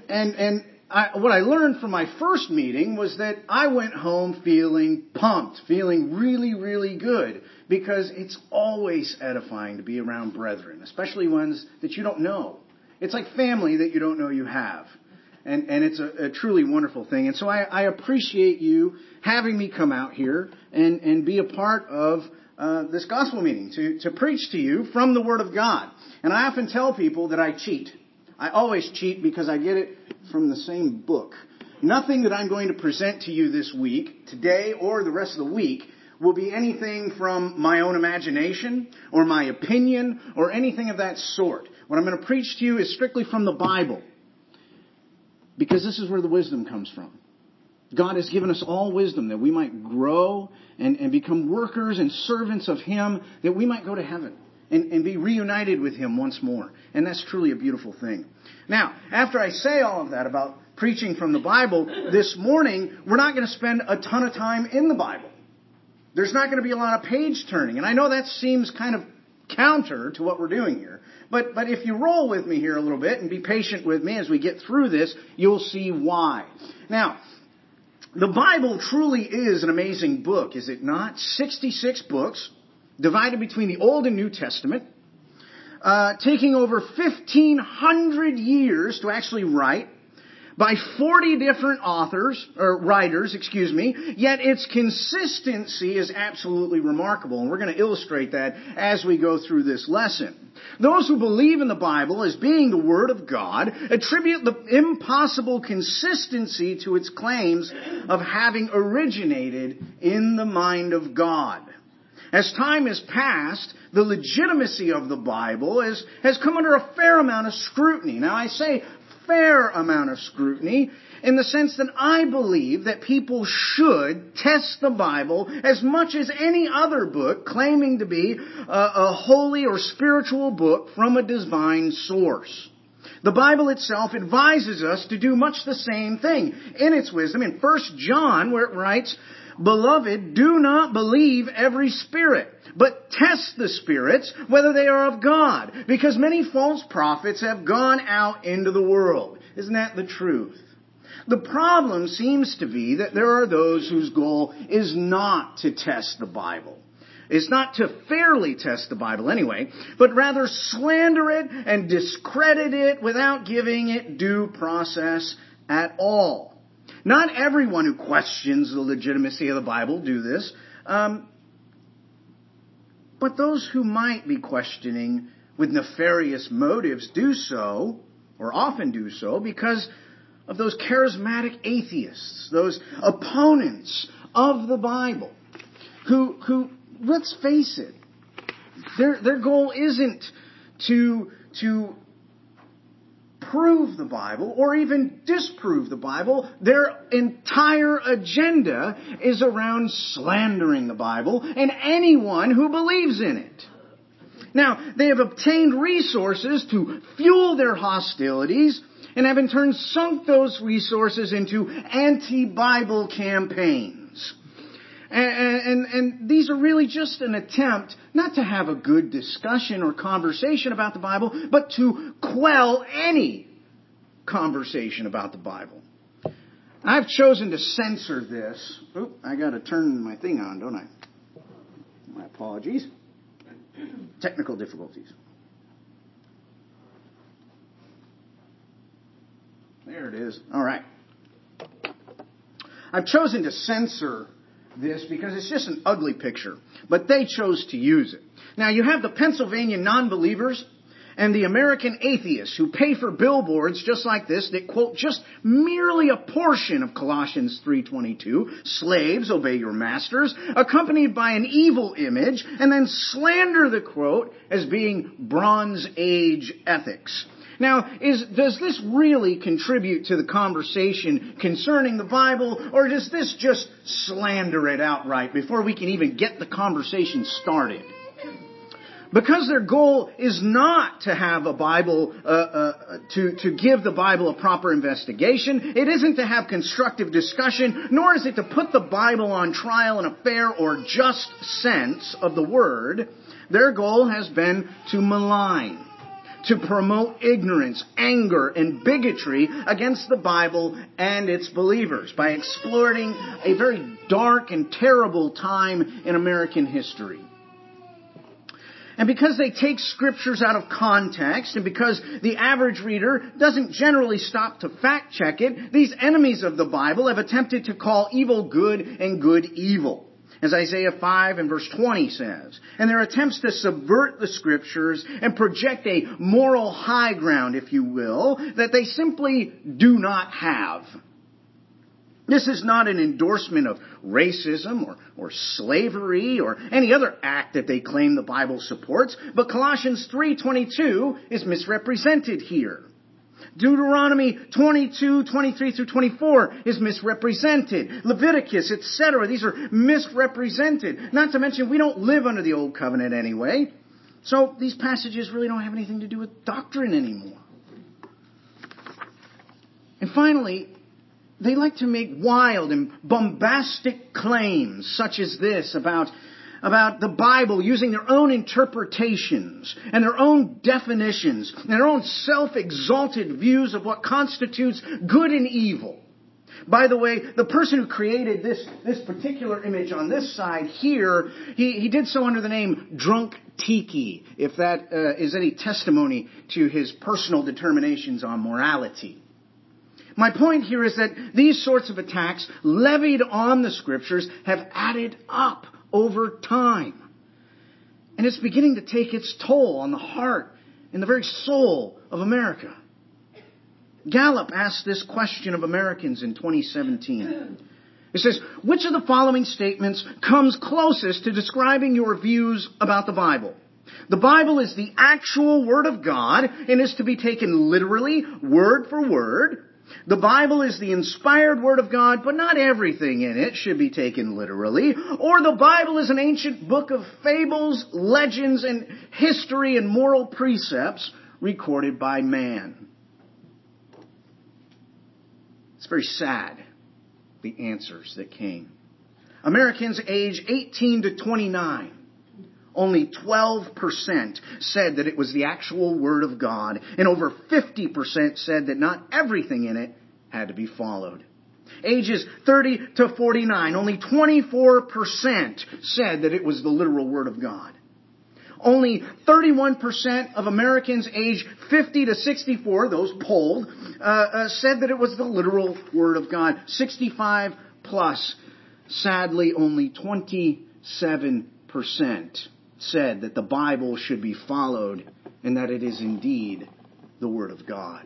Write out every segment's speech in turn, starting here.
What I learned from my first meeting was that I went home feeling pumped, feeling really, really good, because it's always edifying to be around brethren, especially ones that you don't know. It's like family that you don't know you have. And it's a truly wonderful thing. And so I appreciate you having me come out here and be a part of this gospel meeting to preach to you from the Word of God. And I often tell people that I cheat. I always cheat because I get it from the same book. Nothing that I'm going to present to you this week, today or the rest of the week, will be anything from my own imagination or my opinion or anything of that sort. What I'm going to preach to you is strictly from the Bible, because this is where the wisdom comes from. God has given us all wisdom that we might grow and become workers and servants of Him, that we might go to heaven and be reunited with Him once more. And that's truly a beautiful thing. Now, after I say all of that about preaching from the Bible, this morning, we're not going to spend a ton of time in the Bible. There's not going to be a lot of page turning. And I know that seems kind of counter to what we're doing here. But if you roll with me here a little bit and be patient with me as we get through this, you'll see why. Now, the Bible truly is an amazing book, is it not? 66 books, divided between the Old and New Testament, taking over 1,500 years to actually write, by 40 different writers, yet its consistency is absolutely remarkable. And we're going to illustrate that as we go through this lesson. Those who believe in the Bible as being the Word of God attribute the impossible consistency to its claims of having originated in the mind of God. As time has passed, the legitimacy of the Bible has come under a fair amount of scrutiny. Now, I say fair amount of scrutiny in the sense that I believe that people should test the Bible as much as any other book claiming to be a holy or spiritual book from a divine source. The Bible itself advises us to do much the same thing in its wisdom. In 1 John, where it writes, "Beloved, do not believe every spirit, but test the spirits, whether they are of God, because many false prophets have gone out into the world." Isn't that the truth? The problem seems to be that there are those whose goal is not to test the Bible. It's not to fairly test the Bible anyway, but rather slander it and discredit it without giving it due process at all. Not everyone who questions the legitimacy of the Bible do this, but those who might be questioning with nefarious motives do so, or often do so, because of those charismatic atheists, those opponents of the Bible, who let's face it, their goal isn't to prove the Bible or even disprove the Bible. Their entire agenda is around slandering the Bible and anyone who believes in it. Now, they have obtained resources to fuel their hostilities and have in turn sunk those resources into anti-Bible campaigns. And these are really just an attempt not to have a good discussion or conversation about the Bible, but to quell any conversation about the Bible. I've chosen to censor this. I got to turn my thing on, don't I? My apologies. Technical difficulties. There it is. All right. I've chosen to censor this because it's just an ugly picture, but they chose to use it. Now, you have the Pennsylvania non-believers and the American atheists who pay for billboards just like this that quote just merely a portion of Colossians 3:22, "Slaves, obey your masters," accompanied by an evil image, and then slander the quote as being Bronze Age ethics. Now, does this really contribute to the conversation concerning the Bible, or does this just slander it outright before we can even get the conversation started? Because their goal is not to have a Bible, to give the Bible a proper investigation, it isn't to have constructive discussion, nor is it to put the Bible on trial in a fair or just sense of the word. Their goal has been to malign, to promote ignorance, anger, and bigotry against the Bible and its believers by exploiting a very dark and terrible time in American history. And because they take scriptures out of context, and because the average reader doesn't generally stop to fact check it, these enemies of the Bible have attempted to call evil good and good evil, as Isaiah 5 and verse 20 says. And their attempts to subvert the scriptures and project a moral high ground, if you will, that they simply do not have. This is not an endorsement of racism or slavery or any other act that they claim the Bible supports, but Colossians 3:22 is misrepresented here. Deuteronomy 22:23 through 24 is misrepresented. Leviticus, etc. These are misrepresented. Not to mention, we don't live under the Old Covenant anyway, so these passages really don't have anything to do with doctrine anymore. And finally, they like to make wild and bombastic claims such as this about the Bible using their own interpretations and their own definitions and their own self-exalted views of what constitutes good and evil. By the way, the person who created this particular image on this side here, he did so under the name Drunk Tiki, if that is any testimony to his personal determinations on morality. My point here is that these sorts of attacks levied on the Scriptures have added up over time. And it's beginning to take its toll on the heart and the very soul of America. Gallup asked this question of Americans in 2017. It says, which of the following statements comes closest to describing your views about the Bible? The Bible is the actual Word of God and is to be taken literally, word for word. The Bible is the inspired Word of God, but not everything in it should be taken literally. Or the Bible is an ancient book of fables, legends, and history and moral precepts recorded by man. It's very sad, the answers that came. Americans age 18 to 29. Only 12% said that it was the actual Word of God, and over 50% said that not everything in it had to be followed. Ages 30 to 49, only 24% said that it was the literal Word of God. Only 31% of Americans aged 50 to 64, those polled, said that it was the literal Word of God. 65 plus, sadly, only 27% said that the Bible should be followed and that it is indeed the Word of God.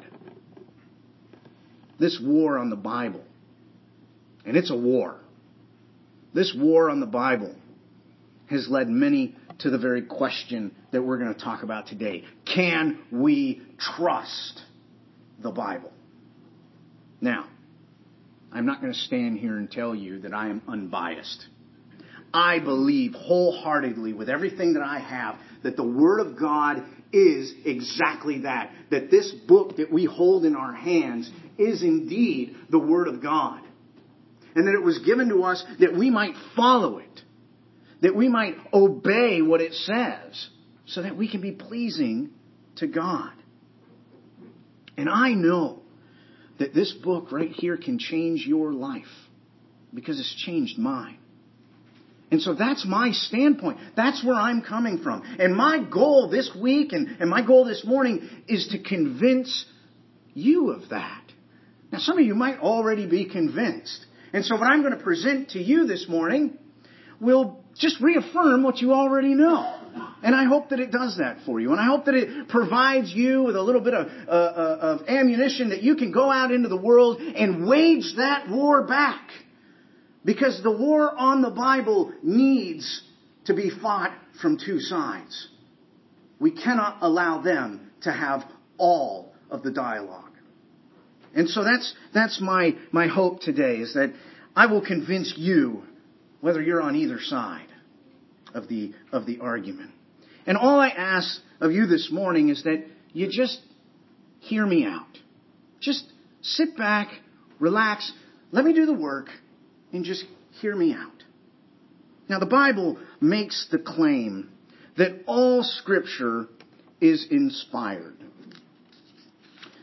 This war on the Bible, and it's a war, this war on the Bible has led many to the very question that we're going to talk about today. Can we trust the Bible? Now, I'm not going to stand here and tell you that I am unbiased. I believe wholeheartedly with everything that I have that the Word of God is exactly that. That this book that we hold in our hands is indeed the Word of God. And that it was given to us that we might follow it. That we might obey what it says. So that we can be pleasing to God. And I know that this book right here can change your life. Because it's changed mine. And so that's my standpoint. That's where I'm coming from. And my goal this week and my goal this morning is to convince you of that. Now, some of you might already be convinced. And so what I'm going to present to you this morning will just reaffirm what you already know. And I hope that it does that for you. And I hope that it provides you with a little bit of ammunition that you can go out into the world and wage that war back. Because the war on the Bible needs to be fought from two sides. We cannot allow them to have all of the dialogue. And so that's my hope today, is that I will convince you, whether you're on either side of the argument. And all I ask of you this morning is that you just hear me out. Just sit back, relax, let me do the work, and just hear me out. Now, the Bible makes the claim that all Scripture is inspired.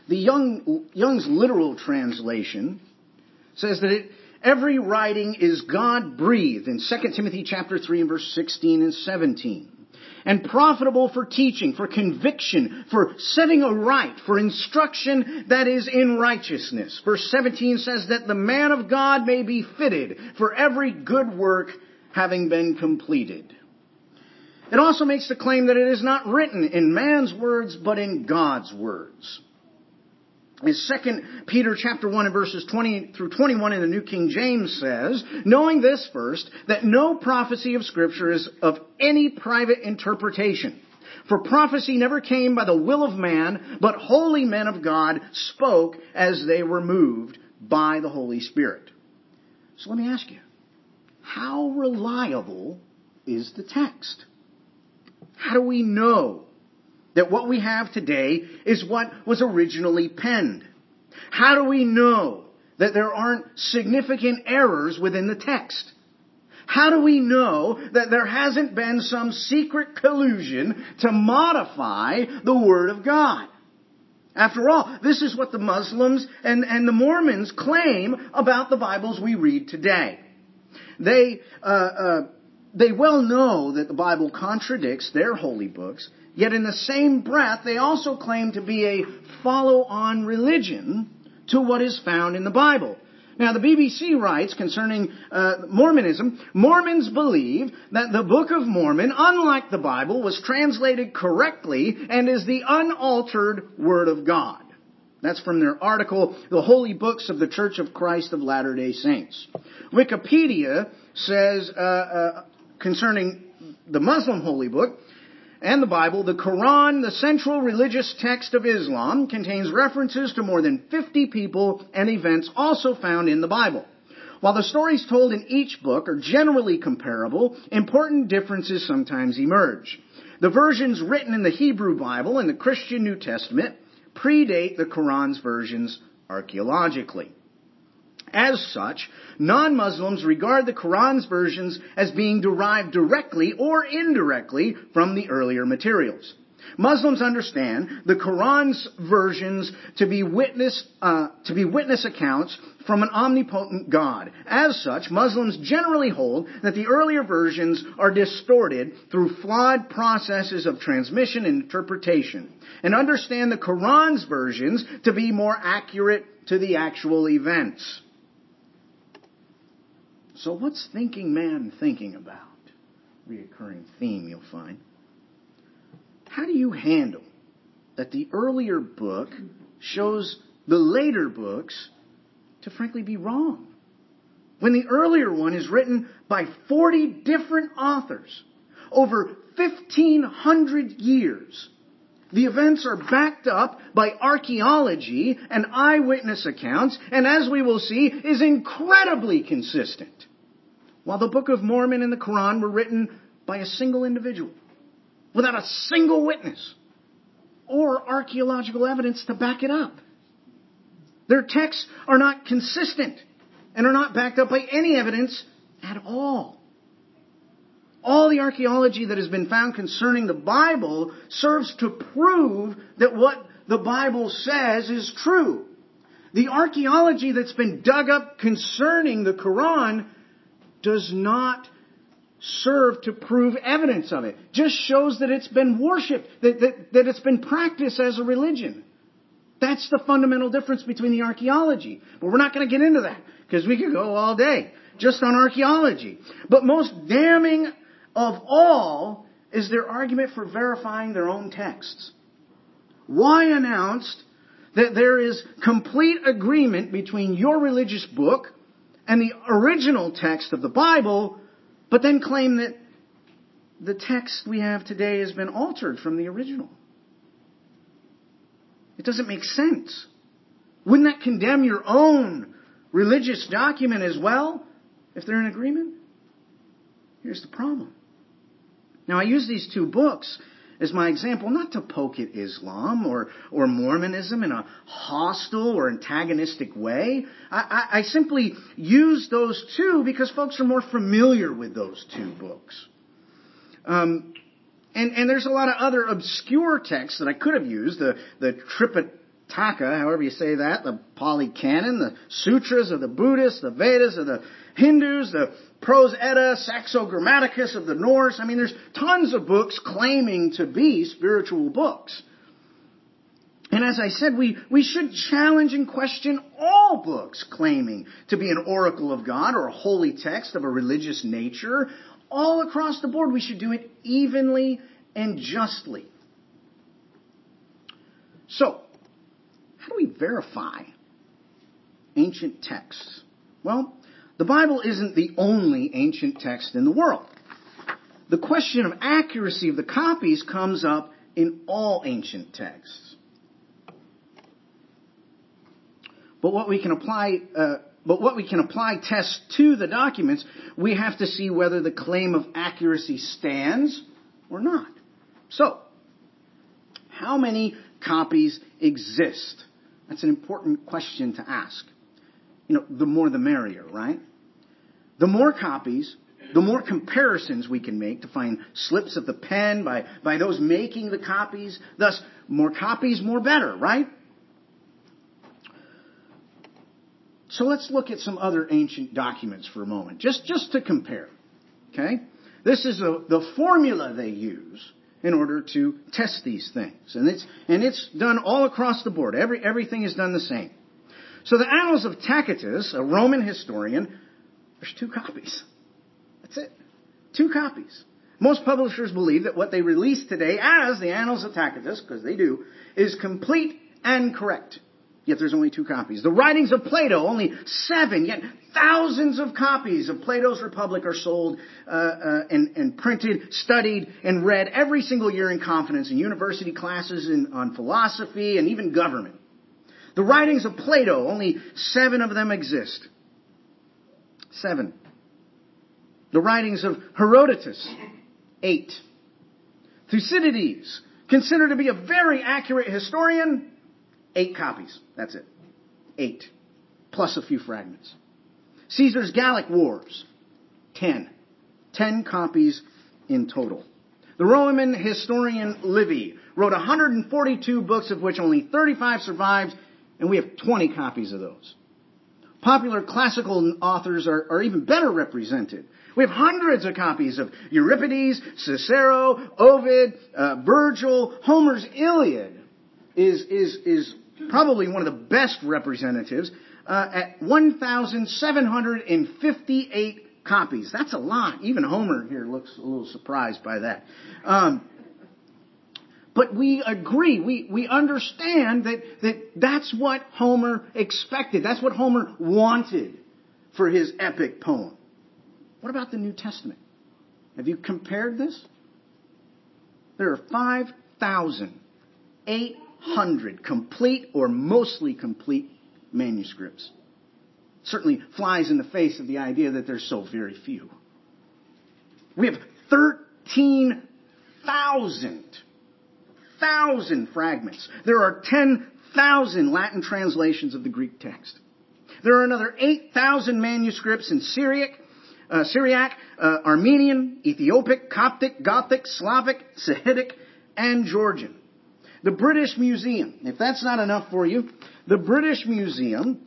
The Young's literal translation says that every writing is God-breathed in 2 Timothy chapter 3 and verse 16 and 17. And profitable for teaching, for conviction, for setting aright, for instruction that is in righteousness. Verse 17 says that the man of God may be fitted for every good work having been completed. It also makes the claim that it is not written in man's words, but in God's words. In 2 Peter chapter 1 and verses 20 through 21 in the New King James says, knowing this first, that no prophecy of Scripture is of any private interpretation. For prophecy never came by the will of man, but holy men of God spoke as they were moved by the Holy Spirit. So let me ask you, how reliable is the text? How do we know that what we have today is what was originally penned? How do we know that there aren't significant errors within the text? How do we know that there hasn't been some secret collusion to modify the Word of God? After all, this is what the Muslims and the Mormons claim about the Bibles we read today. They well know that the Bible contradicts their holy books, yet in the same breath, they also claim to be a follow-on religion to what is found in the Bible. Now, the BBC writes concerning Mormonism, Mormons believe that the Book of Mormon, unlike the Bible, was translated correctly and is the unaltered Word of God. That's from their article, The Holy Books of the Church of Christ of Latter-day Saints. Wikipedia says concerning the Muslim holy book and the Bible, the Quran, the central religious text of Islam, contains references to more than 50 people and events also found in the Bible. While the stories told in each book are generally comparable, important differences sometimes emerge. The versions written in the Hebrew Bible and the Christian New Testament predate the Quran's versions archaeologically. As such, non-Muslims regard the Quran's versions as being derived directly or indirectly from the earlier materials. Muslims understand the Quran's versions to be witness accounts from an omnipotent God. As such, Muslims generally hold that the earlier versions are distorted through flawed processes of transmission and interpretation, and understand the Quran's versions to be more accurate to the actual events. So what's thinking man thinking about? Reoccurring theme you'll find. How do you handle that the earlier book shows the later books to frankly be wrong? When the earlier one is written by 40 different authors over 1,500 years. The events are backed up by archaeology and eyewitness accounts, and as we will see, is incredibly consistent. While the Book of Mormon and the Quran were written by a single individual, without a single witness or archaeological evidence to back it up. Their texts are not consistent and are not backed up by any evidence at all. All the archaeology that has been found concerning the Bible serves to prove that what the Bible says is true. The archaeology that's been dug up concerning the Quran does not serve to prove evidence of it. Just shows that it's been worshipped, that it's been practiced as a religion. That's the fundamental difference between the archaeology. But we're not going to get into that, because we could go all day just on archaeology. But most damning of all is their argument for verifying their own texts. Why announce that there is complete agreement between your religious book and the original text of the Bible, but then claim that the text we have today has been altered from the original? It doesn't make sense. Wouldn't that condemn your own religious document as well, if they're in agreement? Here's the problem. Now, I use these two books as my example not to poke at Islam or Mormonism in a hostile or antagonistic way. I simply use those two because folks are more familiar with those two books. And there's a lot of other obscure texts that I could have used. The Pitaka, however you say that, the Pali Canon, the Sutras of the Buddhists, the Vedas of the Hindus, the Prose Edda, Saxo Grammaticus of the Norse. I mean, there's tons of books claiming to be spiritual books. And as I said, we should challenge and question all books claiming to be an oracle of God or a holy text of a religious nature. All across the board, we should do it evenly and justly. So, how do we verify ancient texts? Well, the Bible isn't the only ancient text in the world. The question of accuracy of the copies comes up in all ancient texts. But what we can apply tests to the documents, we have to see whether the claim of accuracy stands or not. So, how many copies exist? That's an important question to ask. The more the merrier, right? The more copies, the more comparisons we can make to find slips of the pen by those making the copies. Thus, more copies, more better, right? So let's look at some other ancient documents for a moment, just to compare. Okay? This is the formula they use in order to test these things. And it's done all across the board. Everything is done the same. So the Annals of Tacitus, a Roman historian, there's 2 copies. That's it. 2 copies. Most publishers believe that what they release today as the Annals of Tacitus, because they do, is complete and correct. Yet there's only 2 copies. The writings of Plato, only 7, yet thousands of copies of Plato's Republic are sold and printed, studied, and read every single year in confidence in university classes on philosophy and even government. The writings of Plato, only 7 of them exist. 7. The writings of Herodotus, 8. Thucydides, considered to be a very accurate historian, 8 copies. That's it. 8. Plus a few fragments. Caesar's Gallic Wars. 10. 10 copies in total. The Roman historian Livy wrote 142 books, of which only 35 survived, and we have 20 copies of those. Popular classical authors are even better represented. We have hundreds of copies of Euripides, Cicero, Ovid, Virgil. Homer's Iliad is probably one of the best representatives at 1,758 copies. That's a lot. Even Homer here looks a little surprised by that. But we agree. We understand that's what Homer expected. That's what Homer wanted for his epic poem. What about the New Testament? Have you compared this? There are 5,800 complete or mostly complete manuscripts. Certainly flies in the face of the idea that there's so very few. We have 13,000 fragments. There are 10,000 Latin translations of the Greek text. There are another 8,000 manuscripts in Syriac, Armenian, Ethiopic, Coptic, Gothic, Slavic, Sahidic, and Georgian. The British Museum, if that's not enough for you, the British Museum,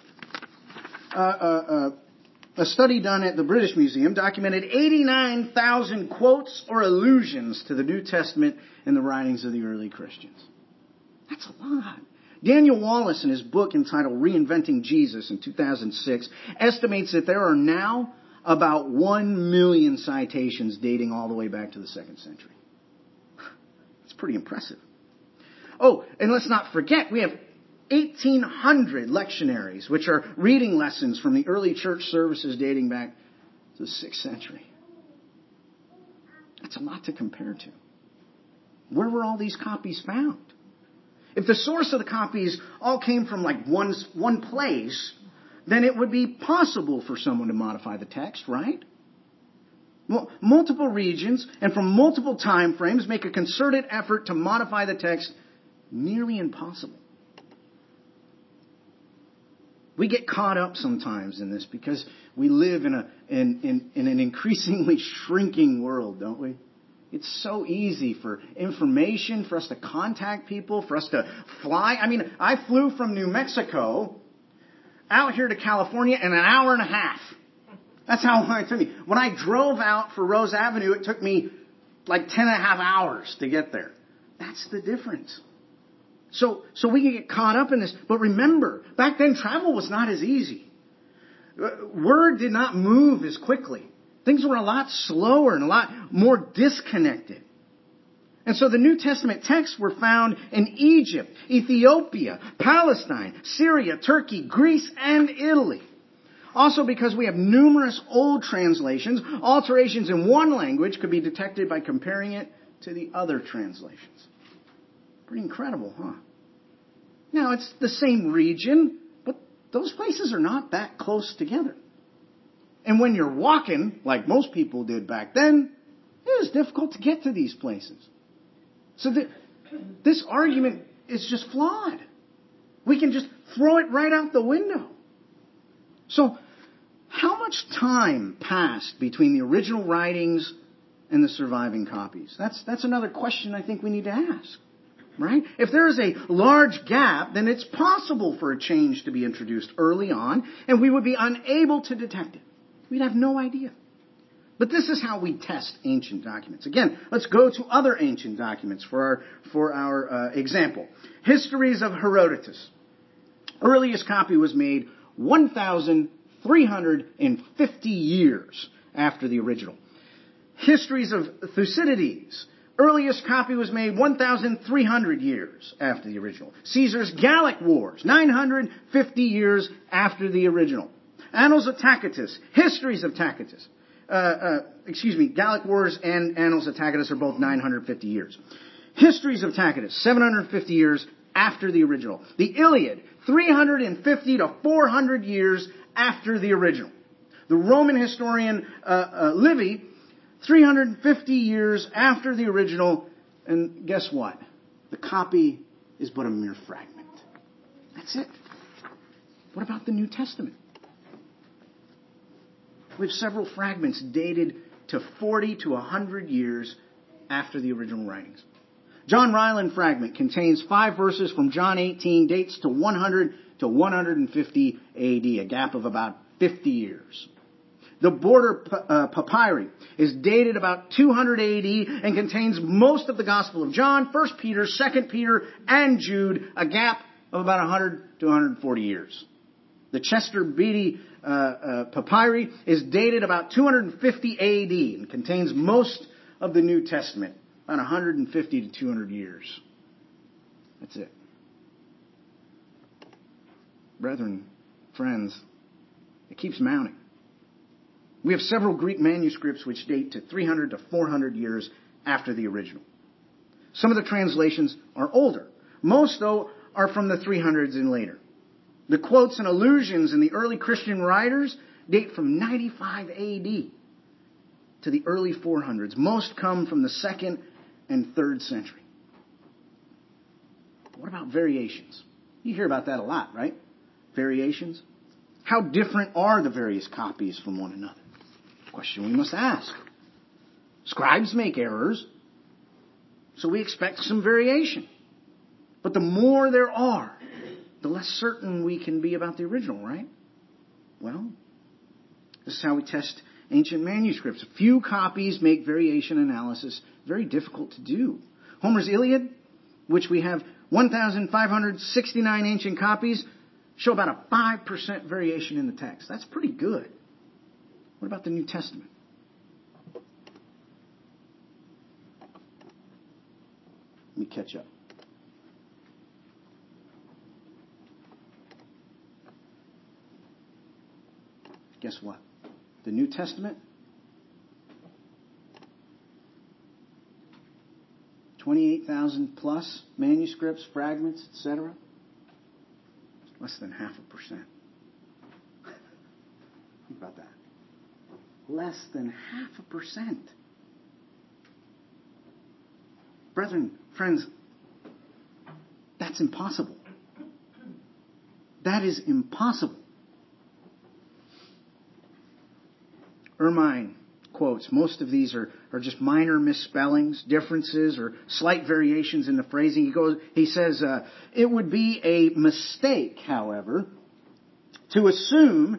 a study done at the British Museum documented 89,000 quotes or allusions to the New Testament in the writings of the early Christians. That's a lot. Daniel Wallace, in his book entitled Reinventing Jesus in 2006, estimates that there are now about 1 million citations dating all the way back to the 2nd century. It's pretty impressive. Oh, and let's not forget, we have 1,800 lectionaries, which are reading lessons from the early church services dating back to the 6th century. That's a lot to compare to. Where were all these copies found? If the source of the copies all came from like one place, then it would be possible for someone to modify the text, right? Well, multiple regions and from multiple time frames make a concerted effort to modify the text nearly impossible. We get caught up sometimes in this because we live in an increasingly shrinking world, don't we? It's so easy for information, for us to contact people, for us to fly. I mean, I flew from New Mexico out here to California in an hour and a half. That's how long it took me. When I drove out for Rose Avenue, it took me like 10 and a half hours to get there. That's the difference. So we can get caught up in this. But remember, back then travel was not as easy. Word did not move as quickly. Things were a lot slower and a lot more disconnected. And so the New Testament texts were found in Egypt, Ethiopia, Palestine, Syria, Turkey, Greece, and Italy. Also, because we have numerous old translations, alterations in one language could be detected by comparing it to the other translations. Pretty incredible, huh? Now, it's the same region, but those places are not that close together. And when you're walking, like most people did back then, it was difficult to get to these places. So this argument is just flawed. We can just throw it right out the window. So, how much time passed between the original writings and the surviving copies? That's another question I think we need to ask. Right? If there is a large gap, then it's possible for a change to be introduced early on, and we would be unable to detect it. We'd have no idea. But this is how we test ancient documents. Again, let's go to other ancient documents for our example. Histories of Herodotus. Earliest copy was made 1,350 years after the original. Histories of Thucydides. Earliest copy was made 1,300 years after the original. Caesar's Gallic Wars, 950 years after the original. Annals of Tacitus, Histories of Tacitus. Gallic Wars and Annals of Tacitus are both 950 years. Histories of Tacitus, 750 years after the original. The Iliad, 350 to 400 years after the original. The Roman historian Livy, 350 years after the original, and guess what? The copy is but a mere fragment. That's it. What about the New Testament? We have several fragments dated to 40 to 100 years after the original writings. John Ryland fragment contains 5 verses from John 18, dates to 100 to 150 AD, a gap of about 50 years. The Border Papyri is dated about 200 AD and contains most of the Gospel of John, 1 Peter, 2 Peter, and Jude, a gap of about 100 to 140 years. The Chester Beatty Papyri is dated about 250 AD and contains most of the New Testament, about 150 to 200 years. That's it. Brethren, friends, it keeps mounting. We have several Greek manuscripts which date to 300 to 400 years after the original. Some of the translations are older. Most, though, are from the 300s and later. The quotes and allusions in the early Christian writers date from 95 AD to the early 400s. Most come from the 2nd and 3rd century. What about variations? You hear about that a lot, right? Variations. How different are the various copies from one another? Question we must ask. Scribes make errors, so we expect some variation. But the more there are, the less certain we can be about the original, right? Well, this is how we test ancient manuscripts. A few copies make variation analysis very difficult to do. Homer's Iliad, which we have 1,569 ancient copies, show about a 5% variation in the text. That's pretty good. What about the New Testament? Let me catch up. Guess what? The New Testament, 28,000 plus manuscripts, fragments, etc. Less than 0.5%. Think about that. Less than 0.5%. Brethren, friends, that's impossible. That is impossible. Ermine quotes. Most of these are just minor misspellings, differences, or slight variations in the phrasing. He says, it would be a mistake, however, to assume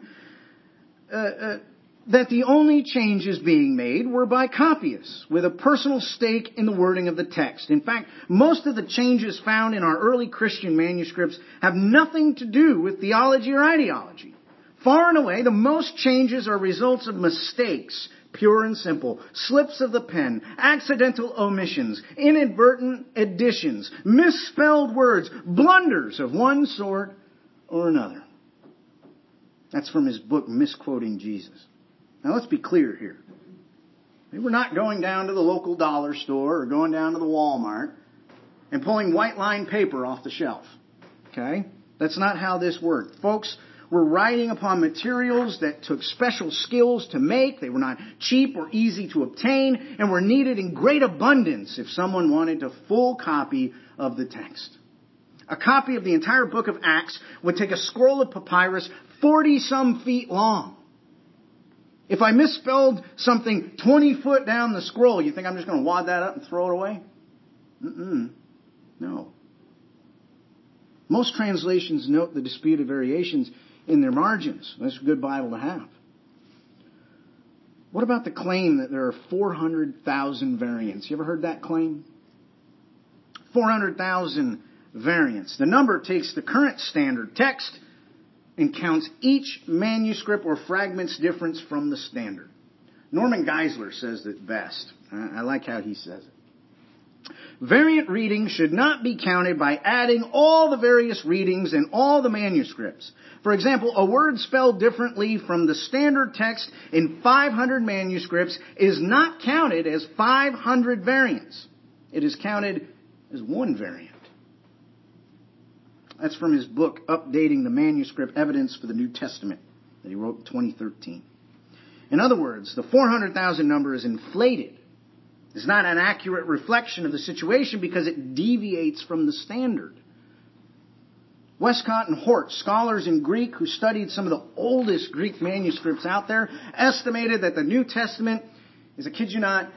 that the only changes being made were by copyists with a personal stake in the wording of the text. In fact, most of the changes found in our early Christian manuscripts have nothing to do with theology or ideology. Far and away, the most changes are results of mistakes, pure and simple, slips of the pen, accidental omissions, inadvertent additions, misspelled words, blunders of one sort or another. That's from his book, Misquoting Jesus. Now let's be clear here. We're not going down to the local dollar store or going down to the Walmart and pulling white line paper off the shelf. Okay? That's not how this worked. Folks, we're writing upon materials that took special skills to make. They were not cheap or easy to obtain and were needed in great abundance if someone wanted a full copy of the text. A copy of the entire book of Acts would take a scroll of papyrus 40-some feet long. If I misspelled something 20 foot down the scroll, you think I'm just going to wad that up and throw it away? No. Most translations note the disputed variations in their margins. That's a good Bible to have. What about the claim that there are 400,000 variants? You ever heard that claim? 400,000 variants. The number takes the current standard text and counts each manuscript or fragment's difference from the standard. Norman Geisler says it best. I like how he says it. Variant reading should not be counted by adding all the various readings in all the manuscripts. For example, a word spelled differently from the standard text in 500 manuscripts is not counted as 500 variants. It is counted as one variant. That's from his book, Updating the Manuscript Evidence for the New Testament, that he wrote in 2013. In other words, the 400,000 number is inflated. It's not an accurate reflection of the situation because it deviates from the standard. Westcott and Hort, scholars in Greek who studied some of the oldest Greek manuscripts out there, estimated that the New Testament is, I kid you not,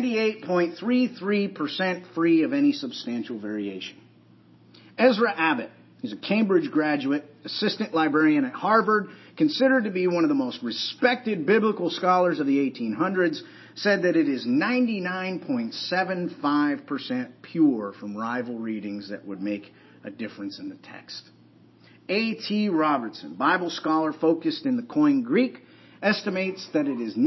98.33% free of any substantial variation. Ezra Abbott, he's a Cambridge graduate, assistant librarian at Harvard, considered to be one of the most respected biblical scholars of the 1800s, said that it is 99.75% pure from rival readings that would make a difference in the text. A.T. Robertson, Bible scholar focused in the Koine Greek, estimates that it is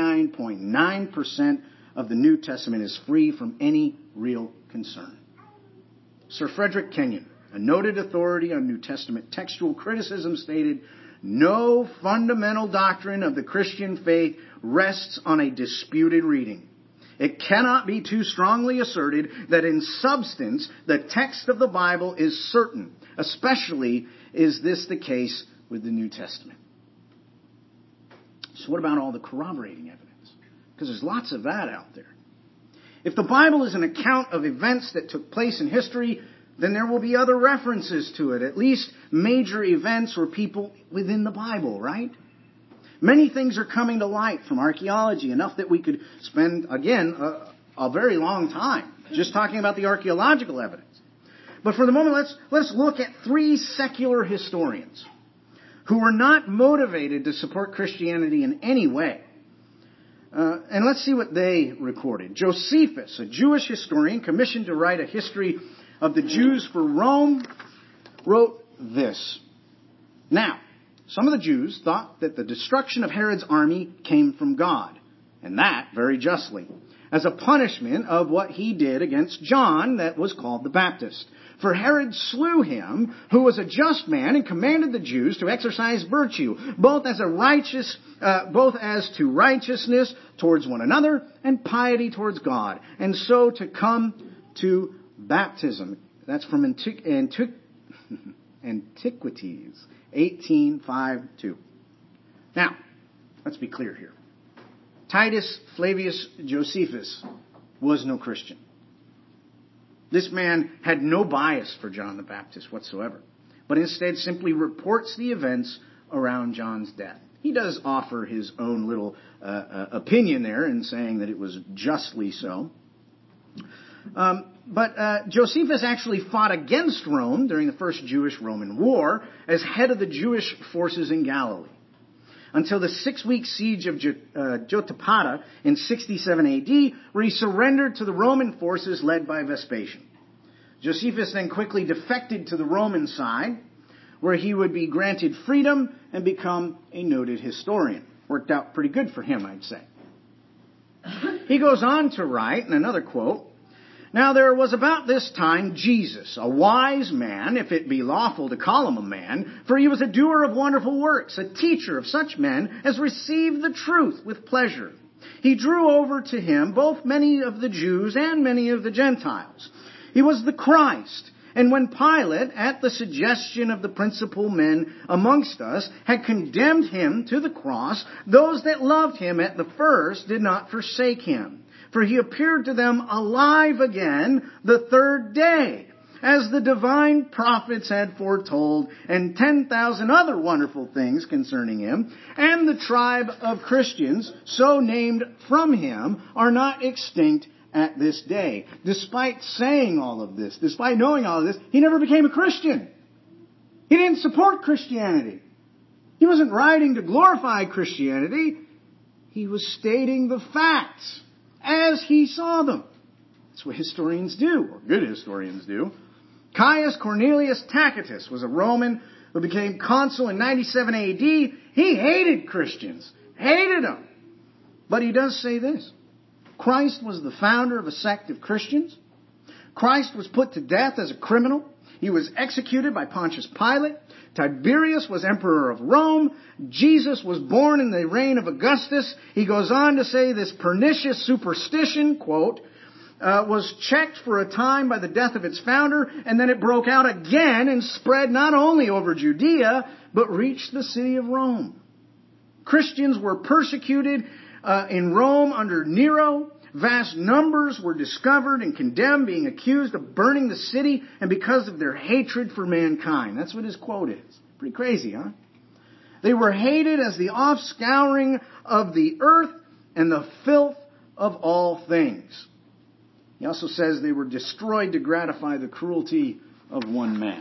99.9% of the New Testament is free from any real concern. Sir Frederick Kenyon, a noted authority on New Testament textual criticism, stated, "No fundamental doctrine of the Christian faith rests on a disputed reading. It cannot be too strongly asserted that in substance the text of the Bible is certain. Especially is this the case with the New Testament." So what about all the corroborating evidence? Because there's lots of that out there. If the Bible is an account of events that took place in history, then there will be other references to it, at least major events or people within the Bible, right? Many things are coming to light from archaeology, enough that we could spend, again, a very long time just talking about the archaeological evidence. But for the moment, let's look at three secular historians who were not motivated to support Christianity in any way. And let's see what they recorded. Josephus, a Jewish historian commissioned to write a history of the Jews for Rome, wrote this. Now, some of the Jews thought that the destruction of Herod's army came from God, and that very justly, as a punishment of what he did against John that was called the Baptist. For Herod slew him, who was a just man, and commanded the Jews to exercise virtue, both as to righteousness towards one another and piety towards God, and so to come to baptism. That's from Antiquities, 18:5-2. Now, let's be clear here. Titus Flavius Josephus was no Christian. This man had no bias for John the Baptist whatsoever, but instead simply reports the events around John's death. He does offer his own little opinion there in saying that it was justly so. But Josephus actually fought against Rome during the First Jewish-Roman War as head of the Jewish forces in Galilee, until the 6-week siege of Jotapata in 67 AD, where he surrendered to the Roman forces led by Vespasian. Josephus then quickly defected to the Roman side, where he would be granted freedom and become a noted historian. Worked out pretty good for him, I'd say. He goes on to write, in another quote, "Now there was about this time Jesus, a wise man, if it be lawful to call him a man, for he was a doer of wonderful works, a teacher of such men as received the truth with pleasure. He drew over to him both many of the Jews and many of the Gentiles. He was the Christ. And when Pilate, at the suggestion of the principal men amongst us, had condemned him to the cross, those that loved him at the first did not forsake him. For he appeared to them alive again the third day, as the divine prophets had foretold, and 10,000 other wonderful things concerning him. And the tribe of Christians, so named from him, are not extinct at this day." Despite saying all of this, despite knowing all of this, he never became a Christian. He didn't support Christianity. He wasn't writing to glorify Christianity. He was stating the facts as he saw them. That's what historians do, or good historians do. Caius Cornelius Tacitus was a Roman who became consul in 97 AD. He hated Christians, hated them. But he does say this: Christ was the founder of a sect of Christians. Christ was put to death as a criminal. He was executed by Pontius Pilate. Tiberius was emperor of Rome. Jesus was born in the reign of Augustus. He goes on to say this pernicious superstition, quote, was checked for a time by the death of its founder, and then it broke out again and spread not only over Judea, but reached the city of Rome. Christians were persecuted in Rome under Nero. Vast numbers were discovered and condemned, being accused of burning the city, and because of their hatred for mankind. That's what his quote is. Pretty crazy, huh? They were hated as the offscouring of the earth and the filth of all things. He also says they were destroyed to gratify the cruelty of one man.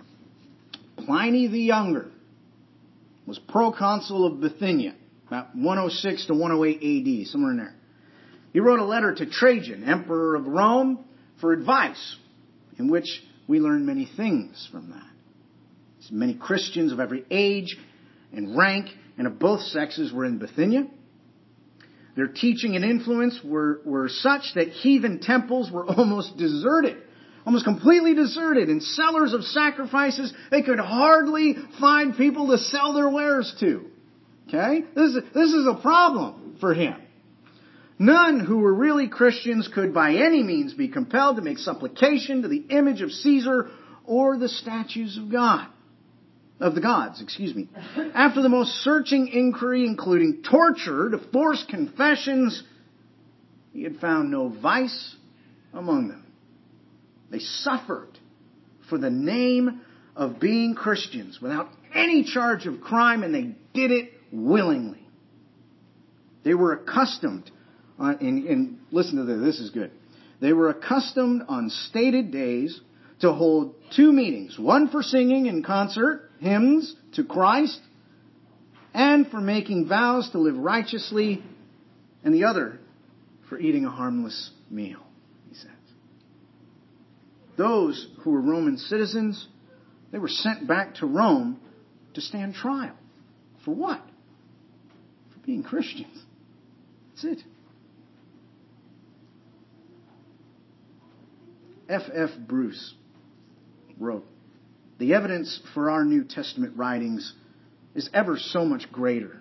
Pliny the Younger was proconsul of Bithynia, about 106 to 108 AD, somewhere in there. He wrote a letter to Trajan, emperor of Rome, for advice, in which we learn many things from that. Many Christians of every age and rank and of both sexes were in Bithynia. Their teaching and influence were such that heathen temples were almost deserted, almost completely deserted, and sellers of sacrifices, they could hardly find people to sell their wares to. Okay? This is a problem for him. None who were really Christians could by any means be compelled to make supplication to the image of Caesar or the statues of the gods. After the most searching inquiry, including torture to force confessions, he had found no vice among them. They suffered for the name of being Christians without any charge of crime, and they did it willingly. They were accustomed, and listen to this is good. They were accustomed on stated days to hold 2 meetings, one for singing in concert hymns to Christ and for making vows to live righteously, and the other for eating a harmless meal, he says. Those who were Roman citizens, they were sent back to Rome to stand trial. For what? For being Christians. That's it. F.F. Bruce wrote, "The evidence for our New Testament writings is ever so much greater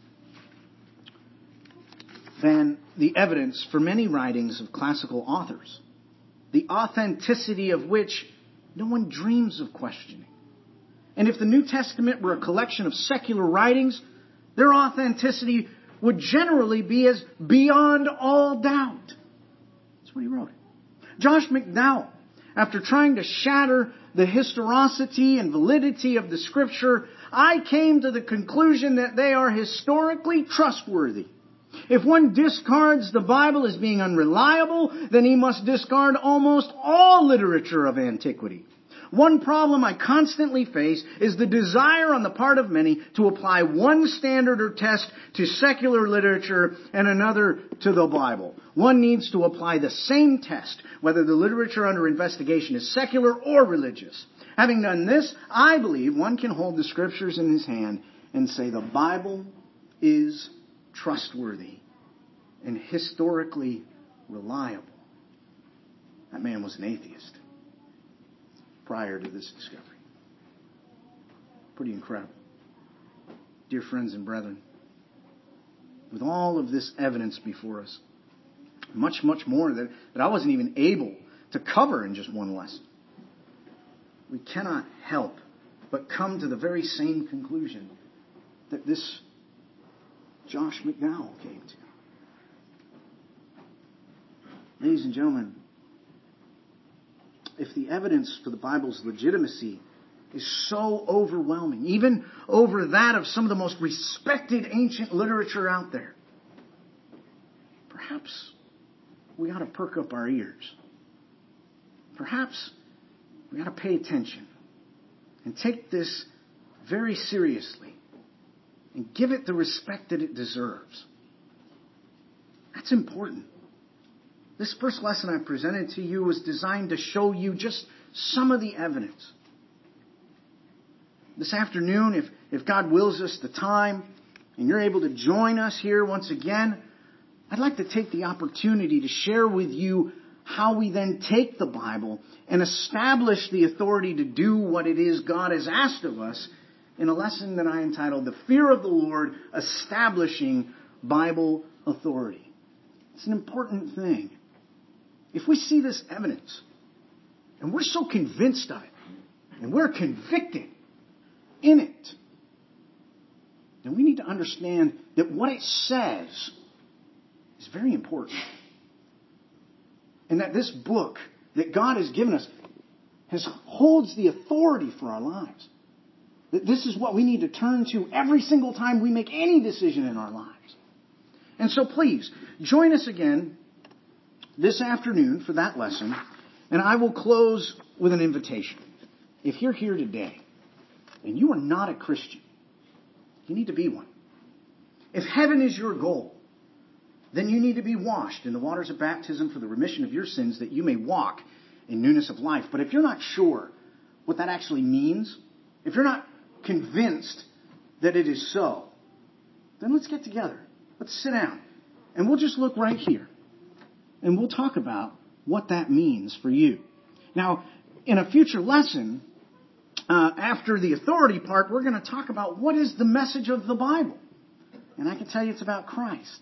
than the evidence for many writings of classical authors, the authenticity of which no one dreams of questioning. And if the New Testament were a collection of secular writings, their authenticity would generally be as beyond all doubt." That's what he wrote. Josh McDowell, after trying to shatter the historicity and validity of the Scripture, I came to the conclusion that they are historically trustworthy. If one discards the Bible as being unreliable, then he must discard almost all literature of antiquity. One problem I constantly face is the desire on the part of many to apply one standard or test to secular literature and another to the Bible. One needs to apply the same test, whether the literature under investigation is secular or religious. Having done this, I believe one can hold the Scriptures in his hand and say the Bible is trustworthy and historically reliable. That man was an atheist prior to this discovery. Pretty incredible. Dear friends and brethren, with all of this evidence before us, much, much more that I wasn't even able to cover in just one lesson, we cannot help but come to the very same conclusion that this Josh McDowell came to. Ladies and gentlemen, if the evidence for the Bible's legitimacy is so overwhelming, even over that of some of the most respected ancient literature out there, perhaps we ought to perk up our ears. Perhaps we ought to pay attention and take this very seriously and give it the respect that it deserves. That's important. This first lesson I presented to you was designed to show you just some of the evidence. This afternoon, if God wills us the time, and you're able to join us here once again, I'd like to take the opportunity to share with you how we then take the Bible and establish the authority to do what it is God has asked of us in a lesson that I entitled, The Fear of the Lord, Establishing Bible Authority. It's an important thing. If we see this evidence, and we're so convinced of it, and we're convicted in it, then we need to understand that what it says is very important. And that this book that God has given us holds the authority for our lives. That this is what we need to turn to every single time we make any decision in our lives. And so please, join us again this afternoon for that lesson, and I will close with an invitation. If you're here today and you are not a Christian, you need to be one. If heaven is your goal, then you need to be washed in the waters of baptism for the remission of your sins that you may walk in newness of life. But if you're not sure what that actually means, if you're not convinced that it is so, then let's get together. Let's sit down and we'll just look right here. And we'll talk about what that means for you. Now, in a future lesson, after the authority part, we're going to talk about what is the message of the Bible. And I can tell you it's about Christ.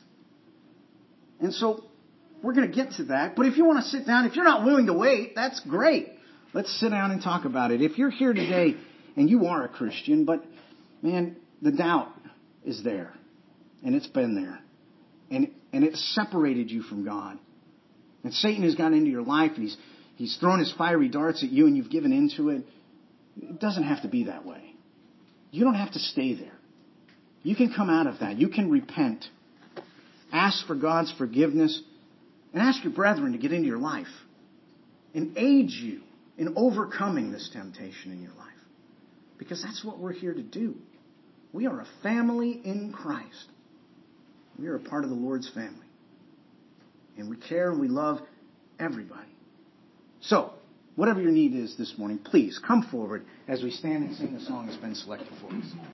And so we're going to get to that. But if you want to sit down, if you're not willing to wait, that's great. Let's sit down and talk about it. If you're here today and you are a Christian, but man, the doubt is there. And it's been there. And it separated you from God. And Satan has gotten into your life and he's thrown his fiery darts at you and you've given into it. It doesn't have to be that way. You don't have to stay there. You can come out of that. You can repent. Ask for God's forgiveness and ask your brethren to get into your life and aid you in overcoming this temptation in your life. Because that's what we're here to do. We are a family in Christ. We are a part of the Lord's family. And we care and we love everybody. So, whatever your need is this morning, please come forward as we stand and sing the song that's been selected for us.